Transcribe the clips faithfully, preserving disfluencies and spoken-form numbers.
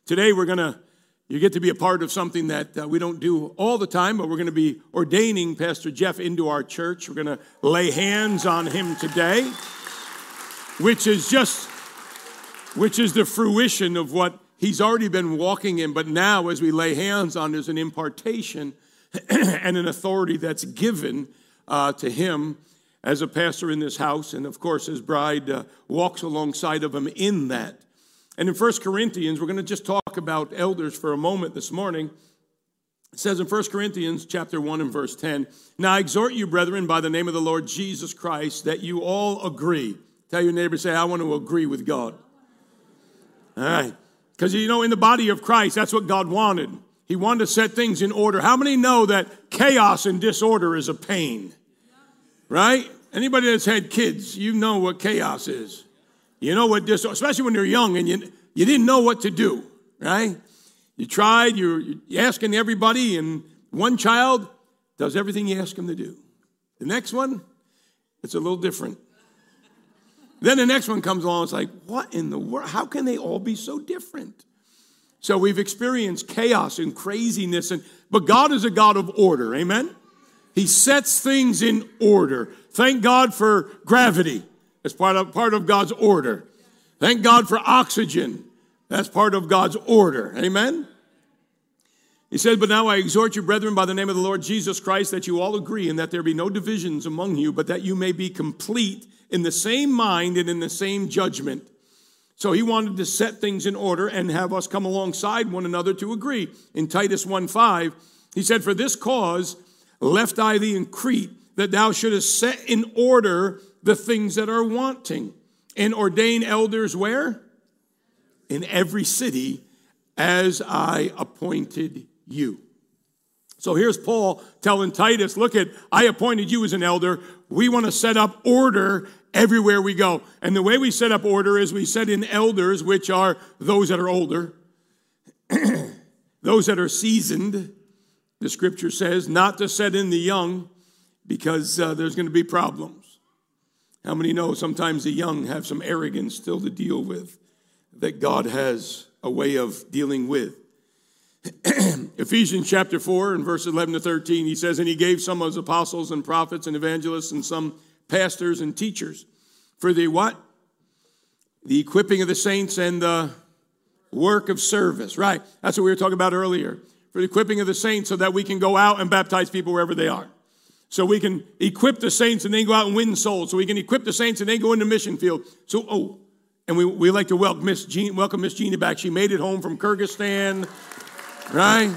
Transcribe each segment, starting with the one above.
Today we're going to, you get to be a part of something that uh, we don't do all the time, but we're going to be ordaining Pastor Jeff into our church. We're going to lay hands on him today, which is just, which is the fruition of what he's already been walking in. But now as we lay hands on, there's an impartation and an authority that's given uh, to him as a pastor in this house. And of course, his bride uh, walks alongside of him in that. And in First Corinthians, we're going to just talk about elders for a moment this morning. It says in First Corinthians chapter one and verse ten, "Now I exhort you, brethren, by the name of the Lord Jesus Christ, that you all agree." Tell your neighbor, say, "I want to agree with God." All right. Because, you know, in the body of Christ, that's what God wanted. He wanted to set things in order. How many know that chaos and disorder is a pain? Right? Anybody that's had kids, you know what chaos is. You know what disorder, especially when you're young and you, you didn't know what to do, right? You tried, you're, you're asking everybody, and one child does everything you ask him to do. The next one, it's a little different. Then the next one comes along, it's like, what in the world? How can they all be so different? So we've experienced chaos and craziness, and but God is a God of order, amen? He sets things in order. Thank God for gravity. That's part of, part of God's order. Thank God for oxygen. That's part of God's order, amen? He said, "But now I exhort you, brethren, by the name of the Lord Jesus Christ, that you all agree and that there be no divisions among you, but that you may be complete in the same mind and in the same judgment." So he wanted to set things in order and have us come alongside one another to agree. In Titus one five, he said, "For this cause left I thee in Crete, that thou shouldest set in order the things that are wanting, and ordain elders" where? "In every city, as I appointed you." So here's Paul telling Titus, look at, I appointed you as an elder. We want to set up order everywhere we go. And the way we set up order is we set in elders, which are those that are older, those that are seasoned. The scripture says not to set in the young, because uh, there's going to be problems. How many know sometimes the young have some arrogance still to deal with that God has a way of dealing with? Ephesians chapter four and verse eleven to thirteen, he says, "And he gave some as apostles and prophets and evangelists and some pastors and teachers for the what? The equipping of the saints and the work of service." Right. That's what we were talking about earlier. For the equipping of the saints, so that we can go out and baptize people wherever they are. So we can equip the saints and then go out and win souls. So we can equip the saints and then go into mission field. So, oh, and we, we like to welcome Miss Jean, welcome Miss Jeannie back. She made it home from Kyrgyzstan, right?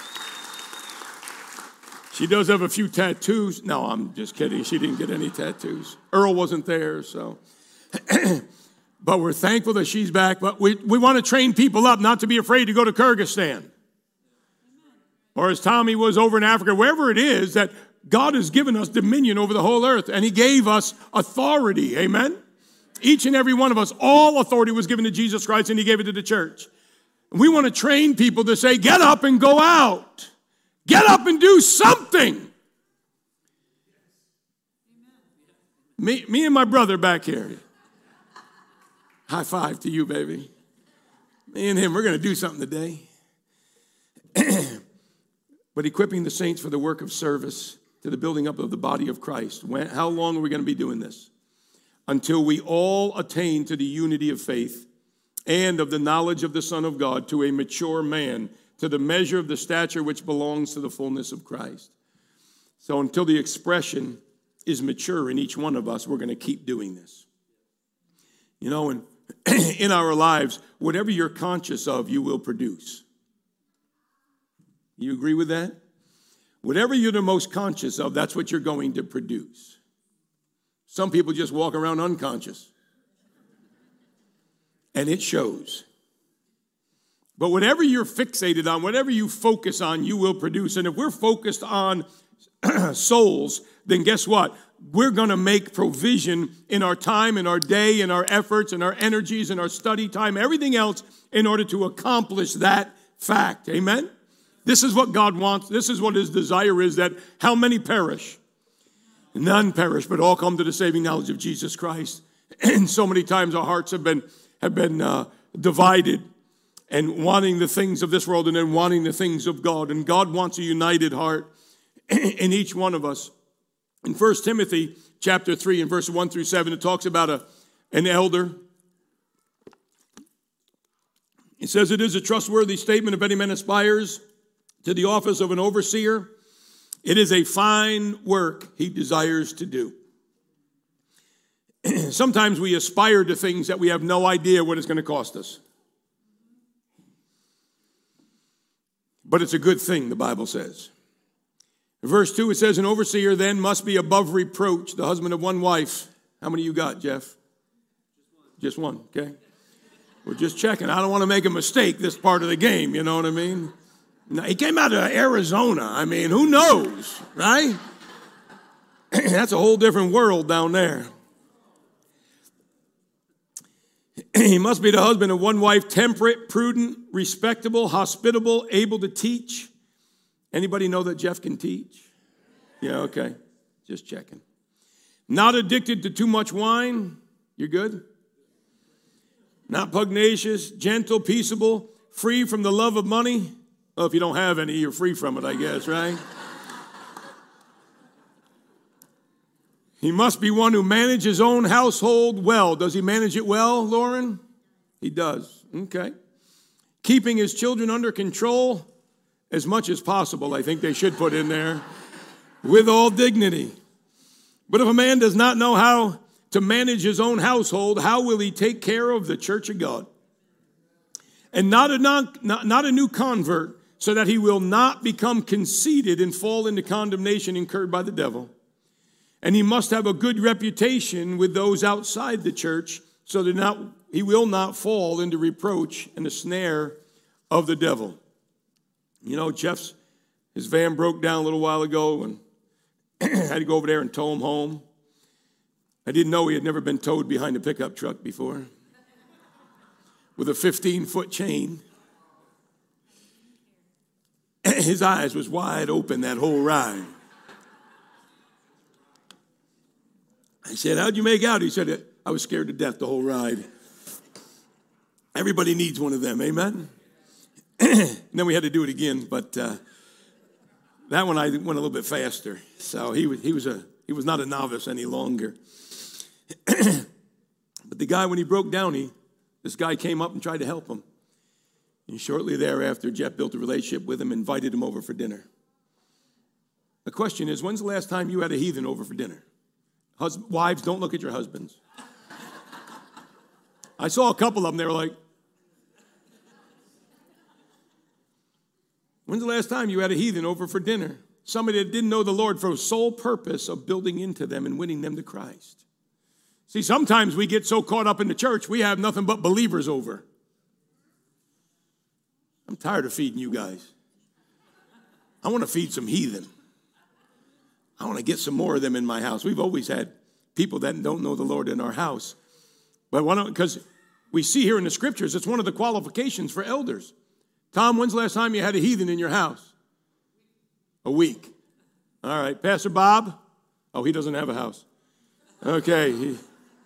She does have a few tattoos. No, I'm just kidding. She didn't get any tattoos. Earl wasn't there, so. But we're thankful that she's back. But we, we want to train people up not to be afraid to go to Kyrgyzstan. Or as Tommy was over in Africa, wherever it is, that God has given us dominion over the whole earth, and he gave us authority, amen? Each and every one of us, all authority was given to Jesus Christ, and he gave it to the church. And we want to train people to say, get up and go out. Get up and do something. Me, me and my brother back here. High five to you, baby. Me and him, we're going to do something today. But equipping the saints for the work of service to the building up of the body of Christ. When, how long are we going to be doing this? Until we all attain to the unity of faith and of the knowledge of the Son of God, to a mature man, to the measure of the stature which belongs to the fullness of Christ. So until the expression is mature in each one of us, we're going to keep doing this. You know, and in our lives, whatever you're conscious of, you will produce. You agree with that? Whatever you're the most conscious of, that's what you're going to produce. Some people just walk around unconscious. And it shows. But whatever you're fixated on, whatever you focus on, you will produce. And if we're focused on souls, then guess what? We're going to make provision in our time, in our day, in our efforts, in our energies, in our study time, everything else in order to accomplish that fact. Amen? This is what God wants. This is what his desire is, that how many perish? None perish, but all come to the saving knowledge of Jesus Christ. And so many times our hearts have been, have been uh, divided. and wanting the things of this world and then wanting the things of God. And God wants a united heart in each one of us. In First Timothy chapter three and verse one through seven, it talks about a, an elder. It says, it is a trustworthy statement if any man aspires to the office of an overseer. It is a fine work he desires to do. Sometimes we aspire to things that we have no idea what it's going to cost us. But it's a good thing, the Bible says. In verse two, it says, an overseer then must be above reproach, the husband of one wife. How many you got, Jeff? Just one, okay. We're just checking. I don't want to make a mistake this part of the game, you know what I mean? Now, he came out of Arizona. I mean, who knows, right? That's a whole different world down there. He must be the husband of one wife, temperate, prudent, respectable, hospitable, able to teach. Anybody know that Jeff can teach? Yeah, okay. Just checking. Not addicted to too much wine. You're good? Not pugnacious, gentle, peaceable, free from the love of money. Well, if you don't have any, you're free from it, I guess, right? He must be one who manages his own household well. Does he manage it well, Lauren? He does. Okay. Keeping his children under control as much as possible, I think they should put in there, with all dignity. But if a man does not know how to manage his own household, how will he take care of the church of God? And not a, non, not, not a new convert, so that he will not become conceited and fall into condemnation incurred by the devil. And he must have a good reputation with those outside the church, so that not, he will not fall into reproach and the snare of the devil. You know, Jeff's, his van broke down a little while ago, and I had to go over there and tow him home. I didn't know he had never been towed behind a pickup truck before with a fifteen-foot chain. His eyes was wide open that whole ride. I said, how'd you make out? He said, I was scared to death the whole ride. Everybody needs one of them, amen? And then we had to do it again, but uh, that one I went a little bit faster. So he was, he was, a, he was not a novice any longer. But the guy, when he broke down, he, this guy came up and tried to help him. And shortly thereafter, Jeff built a relationship with him, invited him over for dinner. The question is, when's the last time you had a heathen over for dinner? Hus- wives, don't look at your husbands. I saw a couple of them, they were like, when's the last time you had a heathen over for dinner? Somebody that didn't know the Lord for the sole purpose of building into them and winning them to Christ. See, sometimes we get so caught up in the church, we have nothing but believers over. I'm tired of feeding you guys. I want to feed some heathen. I want to get some more of them in my house. We've always had people that don't know the Lord in our house. But why don't, because we see here in the scriptures, it's one of the qualifications for elders. Tom, when's the last time you had a heathen in your house? A week. All right. Pastor Bob? Oh, he doesn't have a house. Okay. He...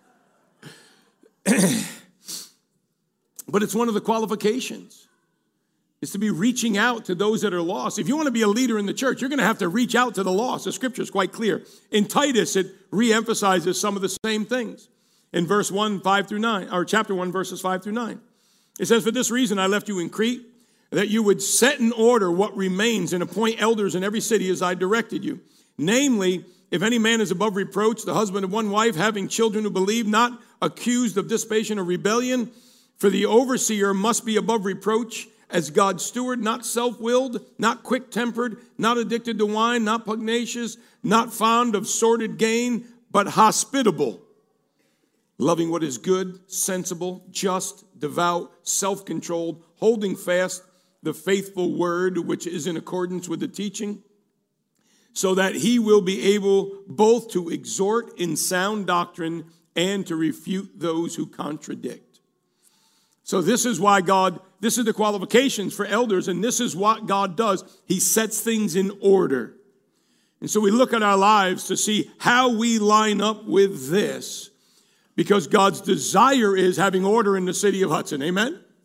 But it's one of the qualifications. It's to be reaching out to those that are lost. If you want to be a leader in the church, you're going to have to reach out to the lost. The scripture is quite clear. In Titus, it reemphasizes some of the same things. In verse one, five through nine, or chapter one, verses five through nine. It says, for this reason I left you in Crete, that you would set in order what remains and appoint elders in every city as I directed you. Namely, if any man is above reproach, the husband of one wife, having children who believe, not accused of dissipation or rebellion, for the overseer must be above reproach as God's steward, not self-willed, not quick-tempered, not addicted to wine, not pugnacious, not fond of sordid gain, but hospitable, loving what is good, sensible, just, devout, self-controlled, holding fast the faithful word which is in accordance with the teaching, so that he will be able both to exhort in sound doctrine and to refute those who contradict. So this is why God, this is the qualifications for elders, and this is what God does. He sets things in order. And so we look at our lives to see how we line up with this, because God's desire is having order in the city of Hudson. Amen?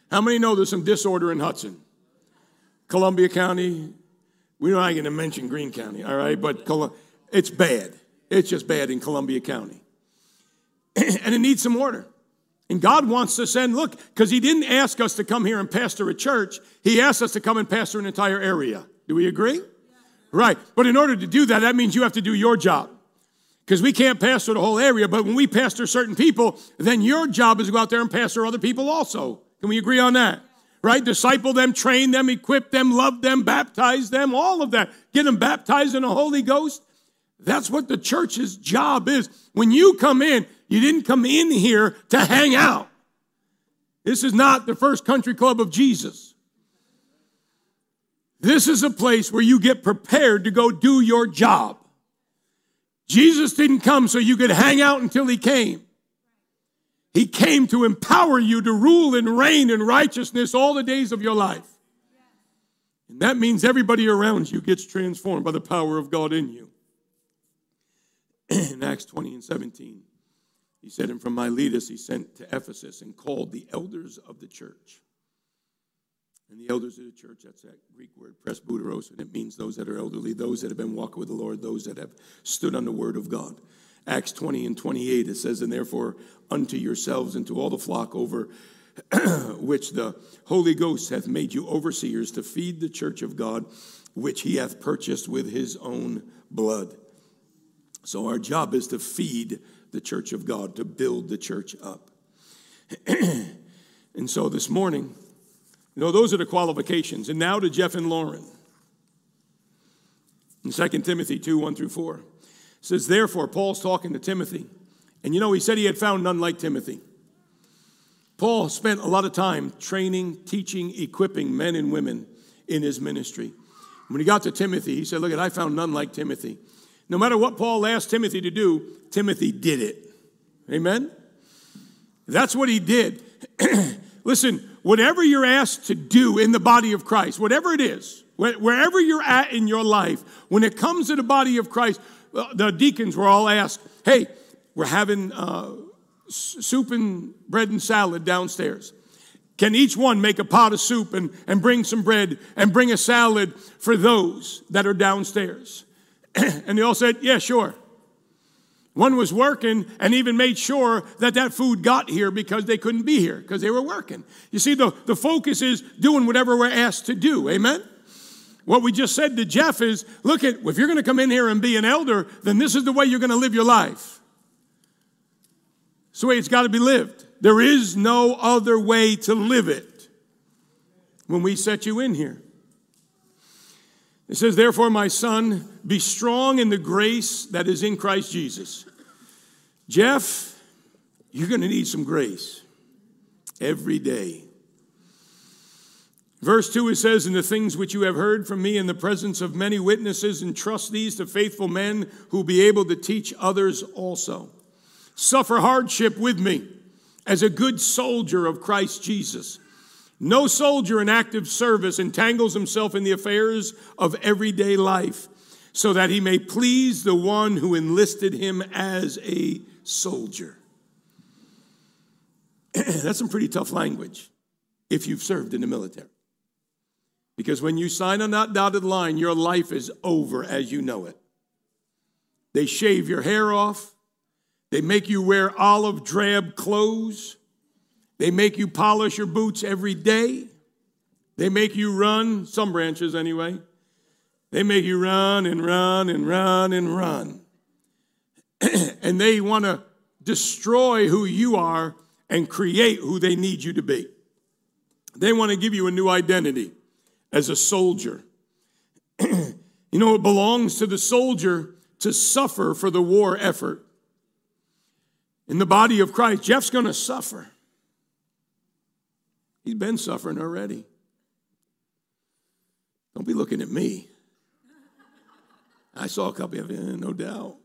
How many know there's some disorder in Hudson? Columbia County, we're not going to mention Greene County, all right? But it's bad. It's just bad in Columbia County. And it needs some order. And God wants to send, look, because he didn't ask us to come here and pastor a church. He asked us to come and pastor an entire area. Do we agree? Yeah. Right. But in order to do that, that means you have to do your job. Because we can't pastor the whole area, but when we pastor certain people, then your job is to go out there and pastor other people also. Can we agree on that? Right? Disciple them, train them, equip them, love them, baptize them, all of that. Get them baptized in the Holy Ghost. That's what the church's job is. When you come in, you didn't come in here to hang out. This is not the First Country Club of Jesus. This is a place where you get prepared to go do your job. Jesus didn't come so you could hang out until he came. He came to empower you to rule and reign in righteousness all the days of your life. And that means everybody around you gets transformed by the power of God in you. In Acts twenty and seventeen, he said, and from Miletus he sent to Ephesus and called the elders of the church. And the elders of the church, that's that Greek word, presbyteros, and it means those that are elderly, those that have been walking with the Lord, those that have stood on the word of God. Acts twenty and twenty-eight, it says, and therefore unto yourselves and to all the flock over which the Holy Ghost hath made you overseers to feed the church of God, which he hath purchased with his own blood. So our job is to feed the church of God, to build the church up. And so this morning, you know, those are the qualifications. And now to Jeff and Lauren. In Second Timothy two, one through four. It says, therefore, Paul's talking to Timothy. And you know, he said he had found none like Timothy. Paul spent a lot of time training, teaching, equipping men and women in his ministry. When he got to Timothy, he said, look, I found none like Timothy. No matter what Paul asked Timothy to do, Timothy did it. Amen? That's what he did. Listen, whatever you're asked to do in the body of Christ, whatever it is, wherever you're at in your life, when it comes to the body of Christ, the deacons were all asked, hey, we're having uh, soup and bread and salad downstairs. Can each one make a pot of soup and, and bring some bread and bring a salad for those that are downstairs? And they all said, yeah, sure. One was working and even made sure that that food got here because they couldn't be here because they were working. You see, the, the focus is doing whatever we're asked to do. Amen? What we just said to Jeff is, look, at if you're going to come in here and be an elder, then this is the way you're going to live your life. It's the way it's got to be lived. There is no other way to live it when we set you in here. It says, therefore, my son, be strong in the grace that is in Christ Jesus. Jeff, you're going to need some grace every day. Verse two, it says, and the things which you have heard from me in the presence of many witnesses, entrust these to faithful men who will be able to teach others also. Suffer hardship with me as a good soldier of Christ Jesus. No soldier in active service entangles himself in the affairs of everyday life so that he may please the one who enlisted him as a soldier. That's some pretty tough language if you've served in the military. Because when you sign on that dotted line, your life is over as you know it. They shave your hair off. They make you wear olive drab clothes. They make you polish your boots every day. They make you run, some branches anyway. They make you run and run and run and run. And they want to destroy who you are and create who they need you to be. They want to give you a new identity as a soldier. You know, it belongs to the soldier to suffer for the war effort. In the body of Christ, Jeff's going to suffer. He's been suffering already. Don't be looking at me. I saw a couple of you, no doubt.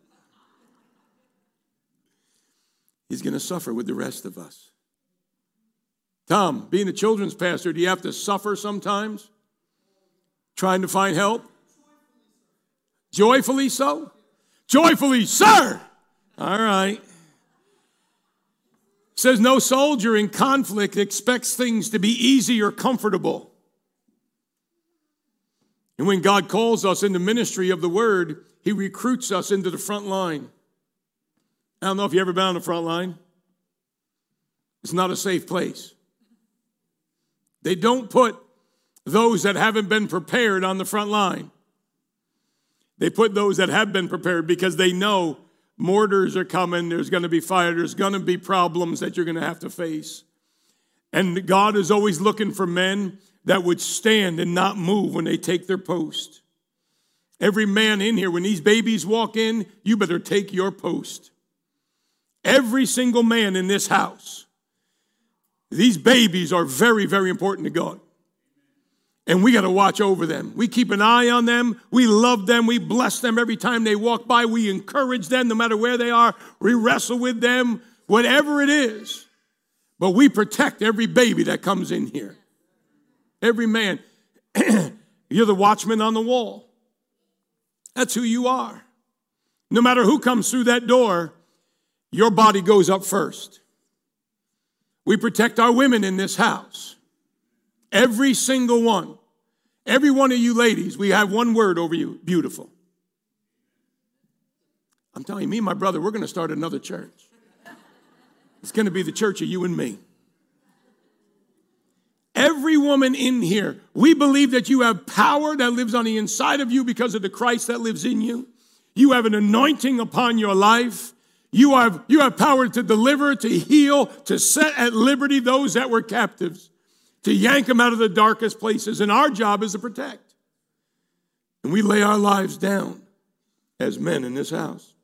He's going to suffer with the rest of us. Tom, being a children's pastor, do you have to suffer sometimes? Trying to find help? Joyfully so? Joyfully, sir! All right. says no soldier in conflict expects things to be easy or comfortable. And when God calls us in the ministry of the word, he recruits us into the front line. I don't know if you've ever been on the front line. It's not a safe place. They don't put those that haven't been prepared on the front line. They put those that have been prepared because they know mortars are coming, there's going to be fire, there's going to be problems that you're going to have to face. And God is always looking for men that would stand and not move when they take their post. Every man in here, when these babies walk in, you better take your post. Every single man in this house. These babies are very, very important to God. And we got to watch over them. We keep an eye on them. We love them. We bless them every time they walk by. We encourage them no matter where they are. We wrestle with them, whatever it is. But we protect every baby that comes in here. Every man. You're the watchman on the wall. That's who you are. No matter who comes through that door, your body goes up first. We protect our women in this house. Every single one. Every one of you ladies, we have one word over you, beautiful. I'm telling you, me and my brother, we're going to start another church. It's going to be the church of you and me. Every woman in here, we believe that you have power that lives on the inside of you because of the Christ that lives in you. You have an anointing upon your life. You have, you have power to deliver, to heal, to set at liberty those that were captives, to yank them out of the darkest places. And our job is to protect. And we lay our lives down as men in this house.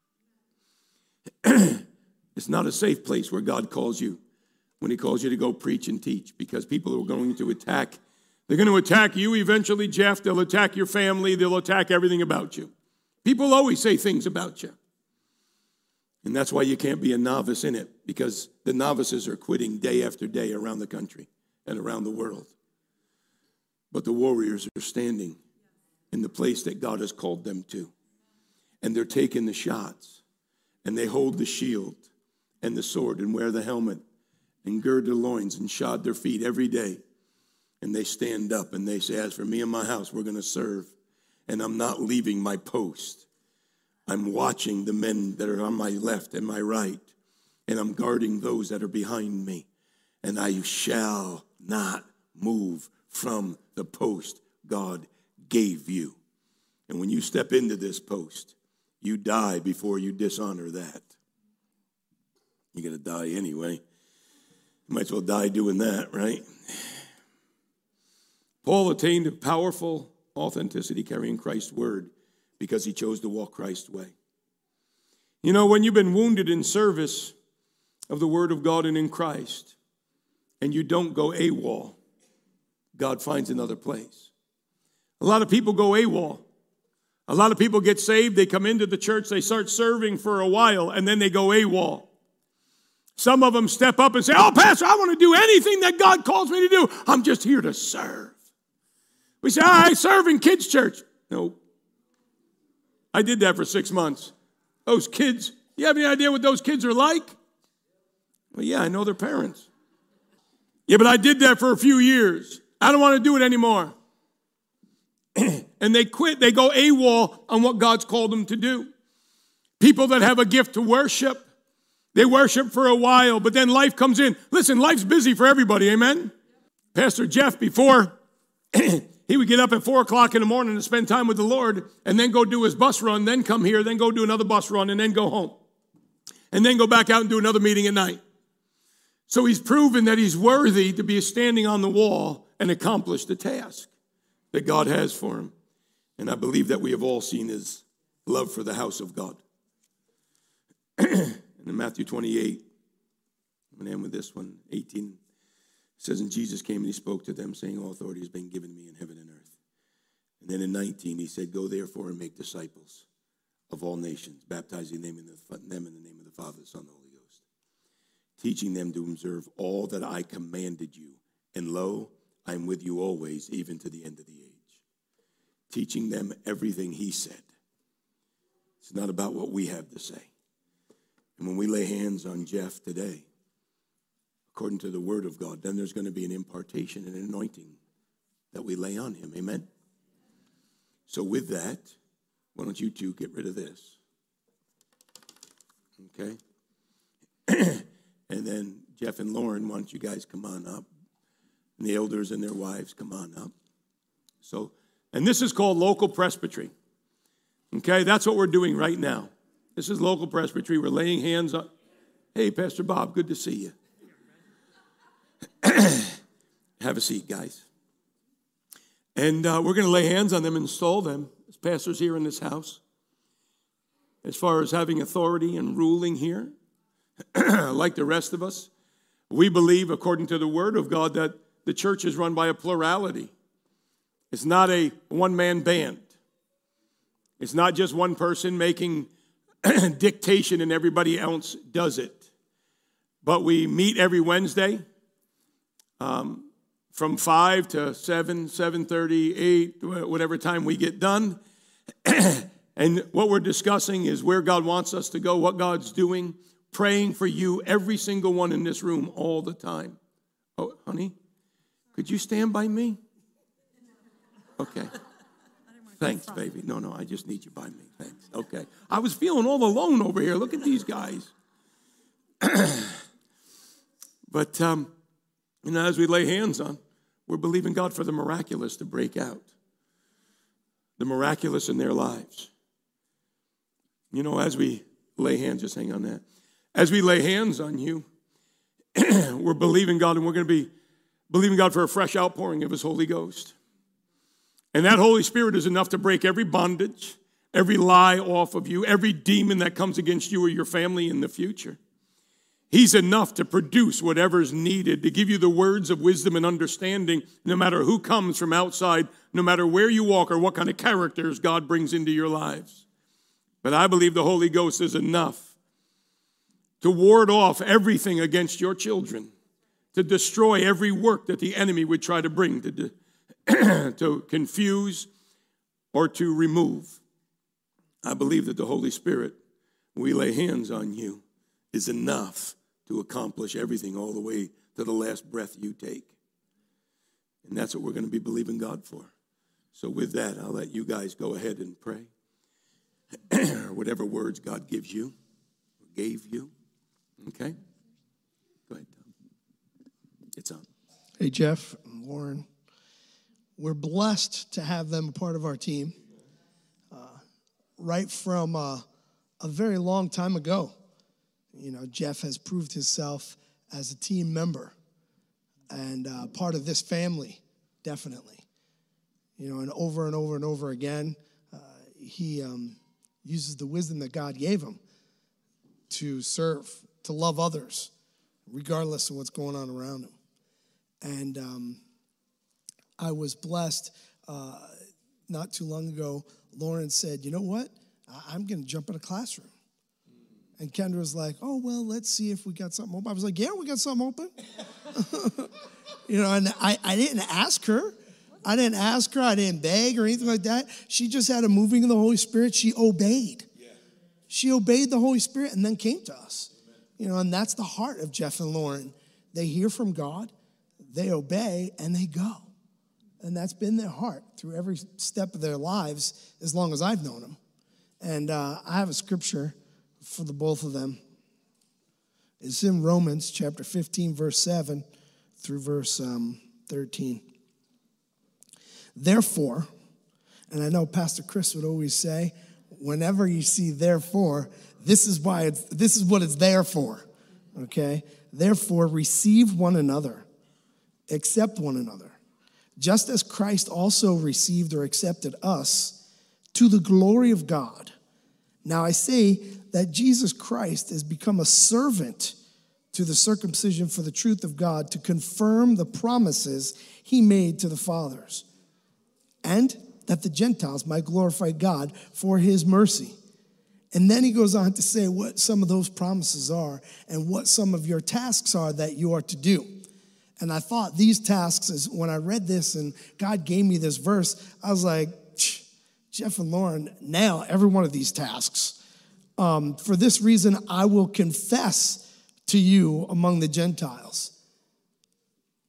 It's not a safe place where God calls you when he calls you to go preach and teach, because people are going to attack. They're going to attack you eventually, Jeff. They'll attack your family. They'll attack everything about you. People always say things about you. And that's why you can't be a novice in it, because the novices are quitting day after day around the country and around the world. But the warriors are standing in the place that God has called them to. And they're taking the shots. And they hold the shield and the sword and wear the helmet and gird their loins and shod their feet every day. And they stand up and they say, as for me and my house, we're going to serve. And I'm not leaving my post. I'm watching the men that are on my left and my right. And I'm guarding those that are behind me. And I shall not move from the post God gave you. And when you step into this post, you die before you dishonor that. You're going to die anyway. You might as well die doing that, right? Paul attained a powerful authenticity carrying Christ's word because he chose to walk Christ's way. You know, when you've been wounded in service of the word of God and in Christ, and you don't go AWOL, God finds another place. A lot of people go AWOL. A lot of people get saved, they come into the church, they start serving for a while, and then they go AWOL. Some of them step up and say, oh, Pastor, I want to do anything that God calls me to do. I'm just here to serve. We say, all right, serve in kids' church. No. I did that for six months. Those kids, you have any idea what those kids are like? Well, yeah, I know their parents. Yeah, but I did that for a few years. I don't want to do it anymore. And they quit. They go AWOL on what God's called them to do. People that have a gift to worship, they worship for a while, but then life comes in. Listen, life's busy for everybody, amen? Pastor Jeff, before, he would get up at four o'clock in the morning to spend time with the Lord, and then go do his bus run, then come here, then go do another bus run, and then go home. And then go back out and do another meeting at night. So he's proven that he's worthy to be standing on the wall and accomplish the task that God has for him. And I believe that we have all seen his love for the house of God. And in Matthew twenty-eight, I'm going to end with this one, eighteen, it says, and Jesus came and he spoke to them, saying, all authority has been given me in heaven and earth. And then in nineteen, he said, go therefore and make disciples of all nations, baptizing them in the, them in the name of the Father, the Son, and the Holy Ghost, teaching them to observe all that I commanded you. And lo, I am with you always, even to the end of the age. Teaching them everything he said. It's not about what we have to say. And when we lay hands on Jeff today, according to the word of God, then there's going to be an impartation and anointing that we lay on him. Amen? So with that, why don't you two get rid of this? Okay? And then Jeff and Lauren, why don't you guys come on up? And the elders and their wives, come on up. So, and this is called local presbytery. Okay, that's what we're doing right now. This is local presbytery. We're laying hands on. Hey, Pastor Bob, good to see you. Have a seat, guys. And uh, we're going to lay hands on them and install them as pastors here in this house. As far as having authority and ruling here, like the rest of us, we believe, according to the word of God, that the church is run by a plurality. It's not a one-man band. It's not just one person making dictation and everybody else does it. But we meet every Wednesday um, from five to seven, seven thirty, eight, whatever time we get done. And what we're discussing is where God wants us to go, what God's doing, praying for you, every single one in this room all the time. Oh, honey, could you stand by me? Okay. Thanks, baby. No, no, I just need you by me. Thanks. Okay. I was feeling all alone over here. Look at these guys. But, um, you know, as we lay hands on, we're believing God for the miraculous to break out. The miraculous in their lives. You know, as we lay hands, just hang on that. As we lay hands on you, we're believing God, and we're going to be believing God for a fresh outpouring of his Holy Ghost. And that Holy Spirit is enough to break every bondage, every lie off of you, every demon that comes against you or your family in the future. He's enough to produce whatever's needed, to give you the words of wisdom and understanding, no matter who comes from outside, no matter where you walk or what kind of characters God brings into your lives. But I believe the Holy Ghost is enough to ward off everything against your children, to destroy every work that the enemy would try to bring to do. To confuse or to remove. I believe that the Holy Spirit, when we lay hands on you, is enough to accomplish everything all the way to the last breath you take. And that's what we're going to be believing God for. So with that, I'll let you guys go ahead and pray. Or whatever words God gives you, or gave you. Okay? Go ahead, Tom. It's on. Hey, Jeff and Lauren. We're blessed to have them a part of our team. Uh, right from uh, a very long time ago, you know, Jeff has proved himself as a team member and uh, part of this family, definitely. You know, and over and over and over again, uh, he um, uses the wisdom that God gave him to serve, to love others, regardless of what's going on around him. And um I was blessed uh, not too long ago. Lauren said, you know what? I'm going to jump in a classroom. And Kendra was like, oh, well, let's see if we got something open. I was like, yeah, we got something open. You know, and I, I didn't ask her. I didn't ask her. I didn't beg or anything like that. She just had a moving of the Holy Spirit. She obeyed. Yeah. She obeyed the Holy Spirit and then came to us. Amen. You know, and that's the heart of Jeff and Lauren. They hear from God, they obey, and they go. And that's been their heart through every step of their lives as long as I've known them. And uh, I have a scripture for the both of them. It's in Romans chapter fifteen, verse seven through verse um, thirteen. Therefore, and I know Pastor Chris would always say, whenever you see therefore, this is why it's, this is what it's there for. Okay? Therefore, receive one another, accept one another. Just as Christ also received or accepted us to the glory of God. Now I say that Jesus Christ has become a servant to the circumcision for the truth of God to confirm the promises he made to the fathers, and that the Gentiles might glorify God for his mercy. And then he goes on to say what some of those promises are and what some of your tasks are that you are to do. And I thought these tasks, is when I read this and God gave me this verse, I was like, Jeff and Lauren nail every one of these tasks. Um, for this reason, I will confess to you among the Gentiles.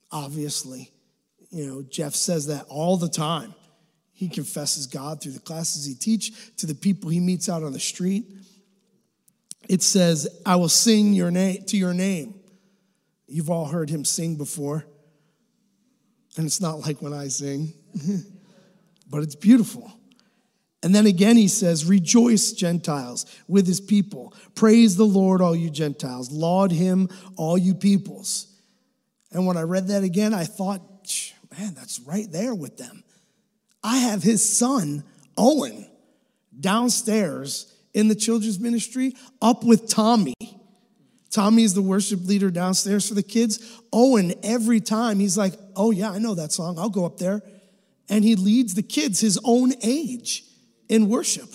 obviously. You know, Jeff says that all the time. He confesses God through the classes he teaches, to the people he meets out on the street. It says, I will sing your name to your name. You've all heard him sing before. And it's not like when I sing, but it's beautiful. And then again he says, rejoice, Gentiles, with his people. Praise the Lord, all you Gentiles. Laud him, all you peoples. And when I read that again, I thought, man, that's right there with them. I have his son, Owen, downstairs in the children's ministry, up with Tommy. Tommy is the worship leader downstairs for the kids. Owen, every time, he's like, oh yeah, I know that song. I'll go up there. And he leads the kids his own age in worship.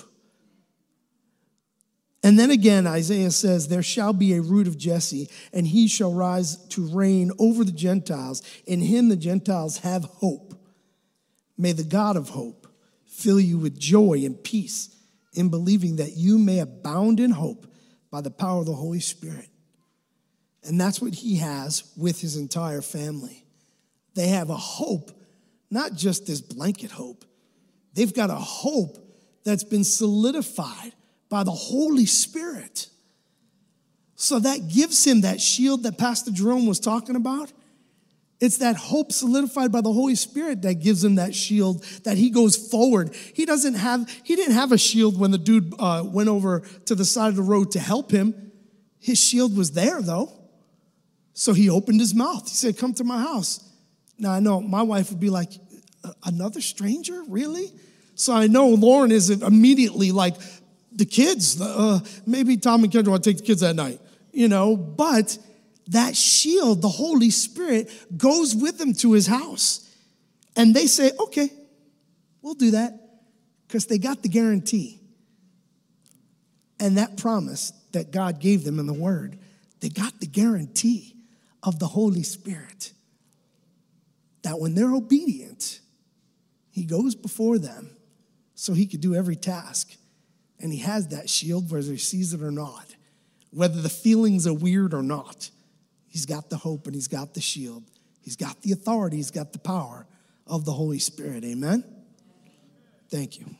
And then again, Isaiah says, there shall be a root of Jesse, and he shall rise to reign over the Gentiles. In him the Gentiles have hope. May the God of hope fill you with joy and peace in believing that you may abound in hope by the power of the Holy Spirit. And that's what he has with his entire family. They have a hope, not just this blanket hope. They've got a hope that's been solidified by the Holy Spirit. So that gives him that shield that Pastor Jerome was talking about. It's that hope solidified by the Holy Spirit that gives him that shield, that he goes forward. He doesn't have, he didn't have a shield when the dude uh, went over to the side of the road to help him. His shield was there though. So he opened his mouth. He said, come to my house. Now I know my wife would be like, another stranger, really? So I know Lauren is immediately like, the kids, uh, maybe Tom and Kendra want to take the kids that night, you know, but that shield, the Holy Spirit, goes with them to his house. And they say, okay, we'll do that, because they got the guarantee. And that promise that God gave them in the Word, they got the guarantee of the Holy Spirit. That when they're obedient, he goes before them so he could do every task. And he has that shield whether he sees it or not. Whether the feelings are weird or not. He's got the hope and he's got the shield. He's got the authority. He's got the power of the Holy Spirit. Amen? Thank you.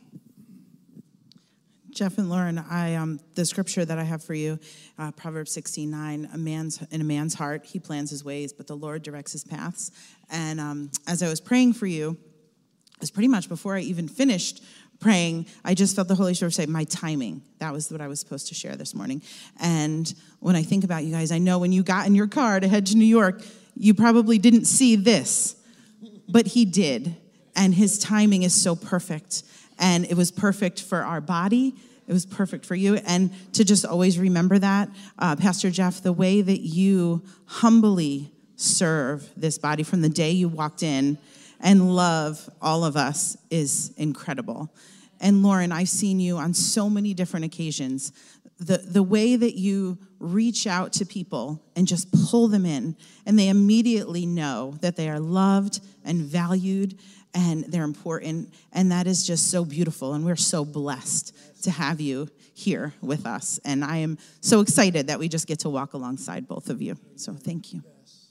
Jeff and Lauren, I um, the scripture that I have for you, uh, Proverbs sixteen nine, a man's in a man's heart, he plans his ways, but the Lord directs his paths. And um, as I was praying for you, it was pretty much before I even finished praying, I just felt the Holy Spirit say, my timing. That was what I was supposed to share this morning. And when I think about you guys, I know when you got in your car to head to New York, you probably didn't see this, but he did. And his timing is so perfect. And it was perfect for our body. It was perfect for you. And to just always remember that, uh, Pastor Jeff, the way that you humbly serve this body from the day you walked in and love all of us is incredible. And Lauren, I've seen you on so many different occasions. The, the way that you reach out to people and just pull them in, and they immediately know that they are loved and valued and they're important. And that is just so beautiful. And we're so blessed to have you here with us. And I am so excited that we just get to walk alongside both of you. So thank you.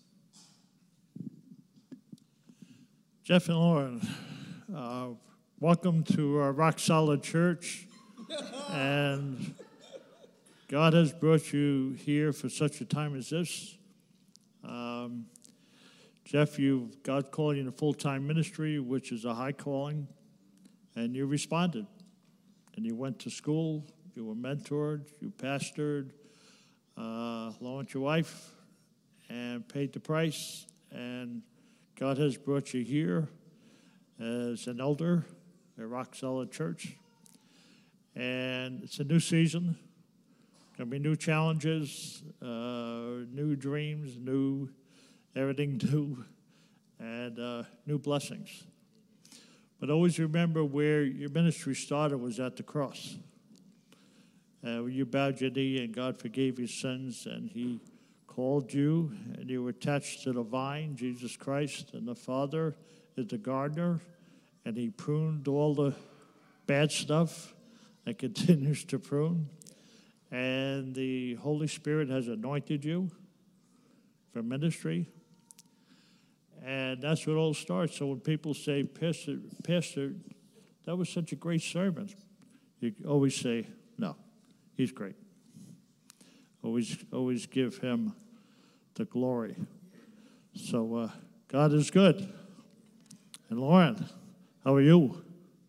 Jeff and Lauren, uh, welcome to our Rock Solid Church. And God has brought you here for such a time as this. Um, Jeff, you've God called you to full-time ministry, which is a high calling, and you responded. And you went to school, you were mentored, you pastored, uh, along with your wife, and paid the price, and God has brought you here as an elder at Rock Solid Church. And it's a new season. Going to be new challenges, uh, new dreams, new everything new, and uh, new blessings. But always remember where your ministry started was at the cross. Uh, when you bowed your knee and God forgave your sins and he called you and you were attached to the vine, Jesus Christ, and the Father is the gardener, and he pruned all the bad stuff and continues to prune. And the Holy Spirit has anointed you for ministry. And that's what all starts. So when people say, Pastor, Pastor, that was such a great sermon, you always say, no, he's great. Always, always give him the glory. So uh, God is good. And Lauren, how are you?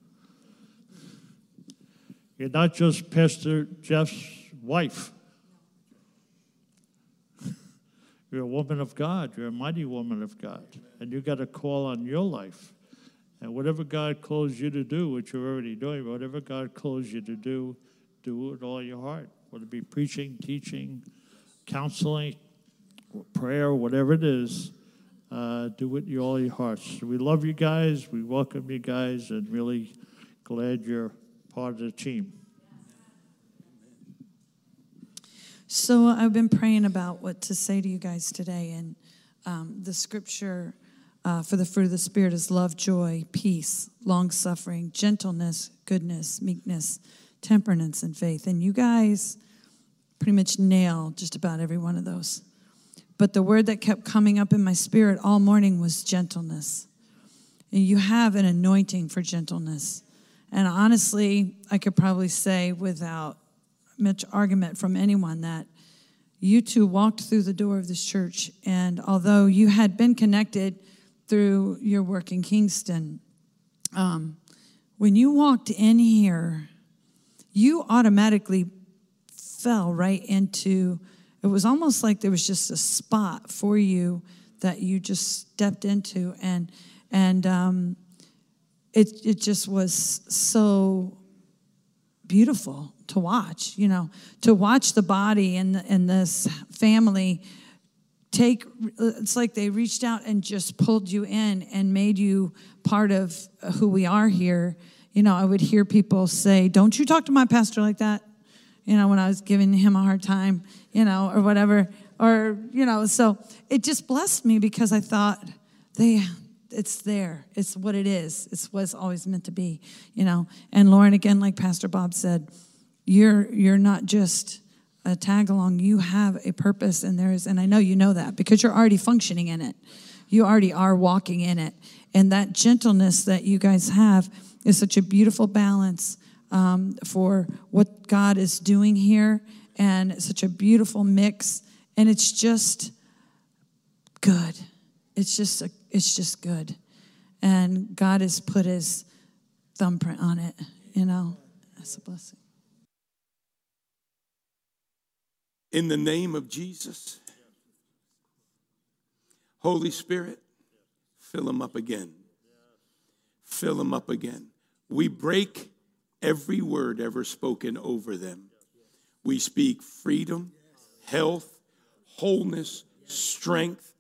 You're not just Pastor Jeff's wife. You're a woman of God. You're a mighty woman of God. And you got a call on your life. And whatever God calls you to do, which you're already doing, whatever God calls you to do, do it with all your heart. Whether it be preaching, teaching, counseling, prayer, whatever it is, uh, do it with all your hearts. So we love you guys. We welcome you guys, and really glad you're part of the team. So I've been praying about what to say to you guys today, and um, the scripture uh, for the fruit of the Spirit is love, joy, peace, long-suffering, gentleness, goodness, meekness, temperance, and faith. And you guys pretty much nail just about every one of those. But the word that kept coming up in my spirit all morning was gentleness. And you have an anointing for gentleness. And honestly, I could probably say without much argument from anyone that you two walked through the door of this church, and although you had been connected through your work in Kingston, um, when you walked in here, you automatically fell right into, it was almost like there was just a spot for you that you just stepped into, and and um, it it just was so beautiful to watch, you know, to watch the body and and this family take, it's like they reached out and just pulled you in and made you part of who we are here. You know, I would hear people say, don't you talk to my pastor like that, you know, when I was giving him a hard time, you know, or whatever, or, you know, so it just blessed me because I thought they, it's there. It's what it is. It's what it's always meant to be, you know. And Lauren, again, like Pastor Bob said, you're you're not just a tag along. You have a purpose, and there is, and I know you know that because you're already functioning in it. You already are walking in it. And that gentleness that you guys have is such a beautiful balance um, for what God is doing here, and such a beautiful mix. And it's just good. It's just a, it's just good. And God has put his thumbprint on it, you know. That's a blessing. In the name of Jesus, Holy Spirit, fill them up again. Fill them up again. We break every word ever spoken over them. We speak freedom, health, wholeness, strength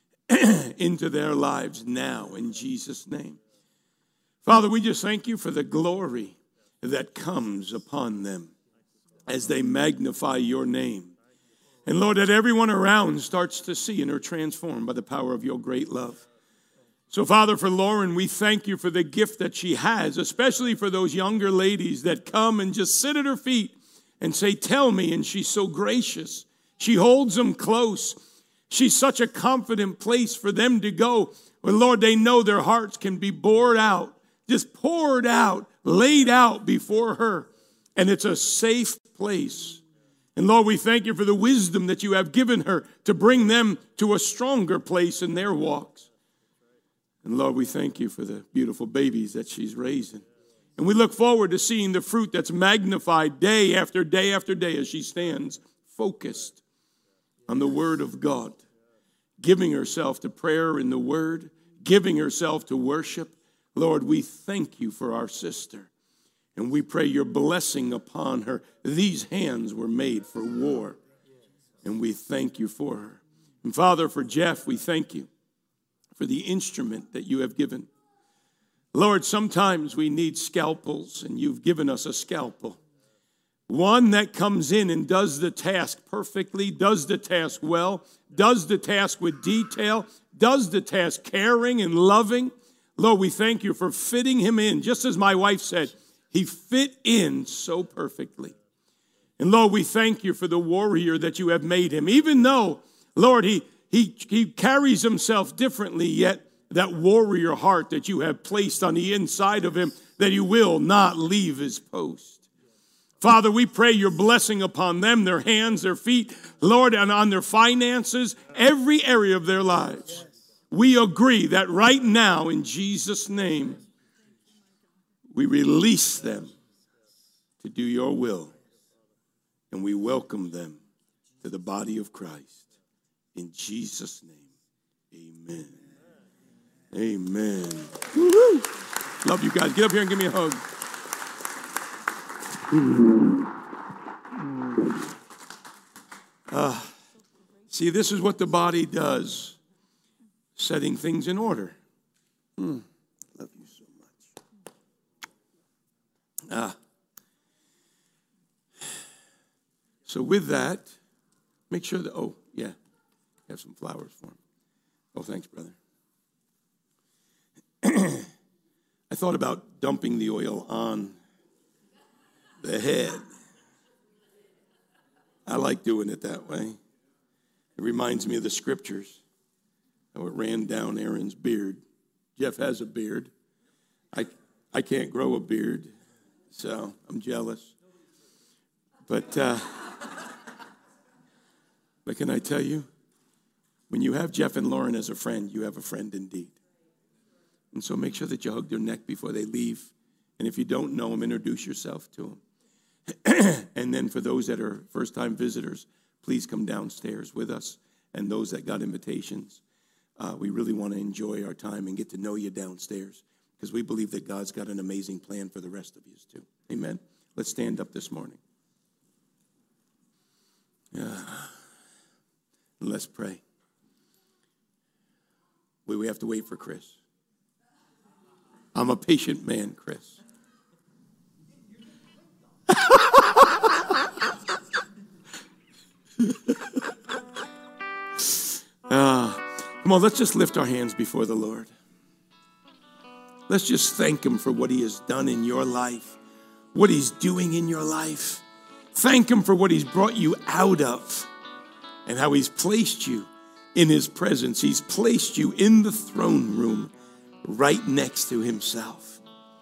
into their lives now in Jesus' name. Father, we just thank you for the glory that comes upon them as they magnify your name. And Lord, that everyone around starts to see and are transformed by the power of your great love. So, Father, for Lauren, we thank you for the gift that she has, especially for those younger ladies that come and just sit at her feet and say, tell me, and she's so gracious. She holds them close. She's such a confident place for them to go. Well, Lord, they know their hearts can be poured out, just poured out, laid out before her. And it's a safe place. And Lord, we thank you for the wisdom that you have given her to bring them to a stronger place in their walks. And Lord, we thank you for the beautiful babies that she's raising. And we look forward to seeing the fruit that's magnified day after day after day as she stands focused on the word of God, giving herself to prayer in the word, giving herself to worship. Lord, we thank you for our sister. And we pray your blessing upon her. These hands were made for war. And we thank you for her. And Father, for Jeff, we thank you for the instrument that you have given. Lord, sometimes we need scalpels, and you've given us a scalpel. One that comes in and does the task perfectly, does the task well, does the task with detail, does the task caring and loving. Lord, we thank you for fitting him in. Just as my wife said, he fit in so perfectly. And Lord, we thank you for the warrior that you have made him. Even though, Lord, he, He, he carries himself differently, yet that warrior heart that you have placed on the inside of him, that he will not leave his post. Father, we pray your blessing upon them, their hands, their feet, Lord, and on their finances, every area of their lives. We agree that right now, in Jesus' name, we release them to do your will, and we welcome them to the body of Christ. In Jesus' name, amen. Amen. Woo-hoo. Love you guys. Get up here and give me a hug. Uh, see, this is what the body does, setting things in order. Mm. Love you so much. Ah. So with that, make sure that, oh, yeah, have some flowers for him. Oh, thanks, brother. I thought about dumping the oil on the head. I like doing it that way. It reminds me of the scriptures, how it ran down Aaron's beard. Jeff has a beard. I, I can't grow a beard, so I'm jealous. But, uh, but can I tell you, when you have Jeff and Lauren as a friend, you have a friend indeed. And so make sure that you hug their neck before they leave. And if you don't know them, introduce yourself to them. And then for those that are first-time visitors, please come downstairs with us. And those that got invitations, uh, we really want to enjoy our time and get to know you downstairs, because we believe that God's got an amazing plan for the rest of you too. Amen. Let's stand up this morning. Yeah. And let's pray. We, we have to wait for Chris. I'm a patient man, Chris. uh, come on, let's just lift our hands before the Lord. Let's just thank him for what he has done in your life, what he's doing in your life. Thank him for what he's brought you out of and how he's placed you in his presence. He's placed you in the throne room right next to himself.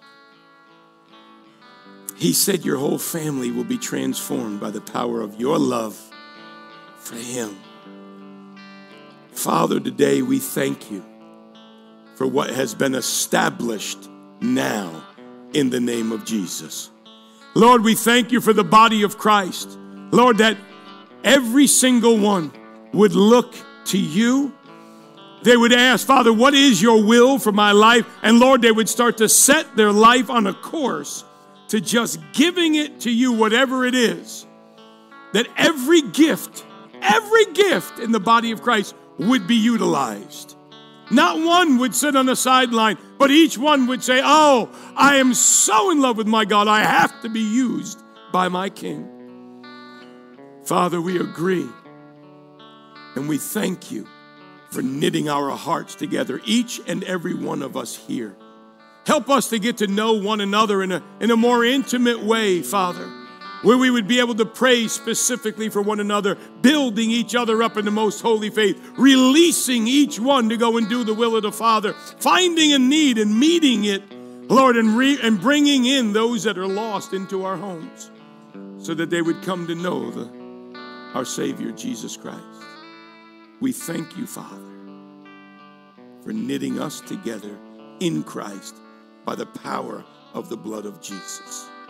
He said your whole family will be transformed by the power of your love for him. Father, today we thank you for what has been established now in the name of Jesus. Lord, we thank you for the body of Christ. Lord, that every single one would look to you. They would ask, Father, what is your will for my life? And Lord, they would start to set their life on a course to just giving it to you, whatever it is. That every gift, every gift in the body of Christ would be utilized. Not one would sit on the sideline, but each one would say, oh, I am so in love with my God, I have to be used by my King. Father, we agree and we thank you for knitting our hearts together, each and every one of us here. Help us to get to know one another in a, in a more intimate way, Father, where we would be able to pray specifically for one another, building each other up in the most holy faith, releasing each one to go and do the will of the Father, finding a need and meeting it, Lord, and, re, and bringing in those that are lost into our homes so that they would come to know the, our Savior, Jesus Christ. We thank you, Father, for knitting us together in Christ by the power of the blood of Jesus.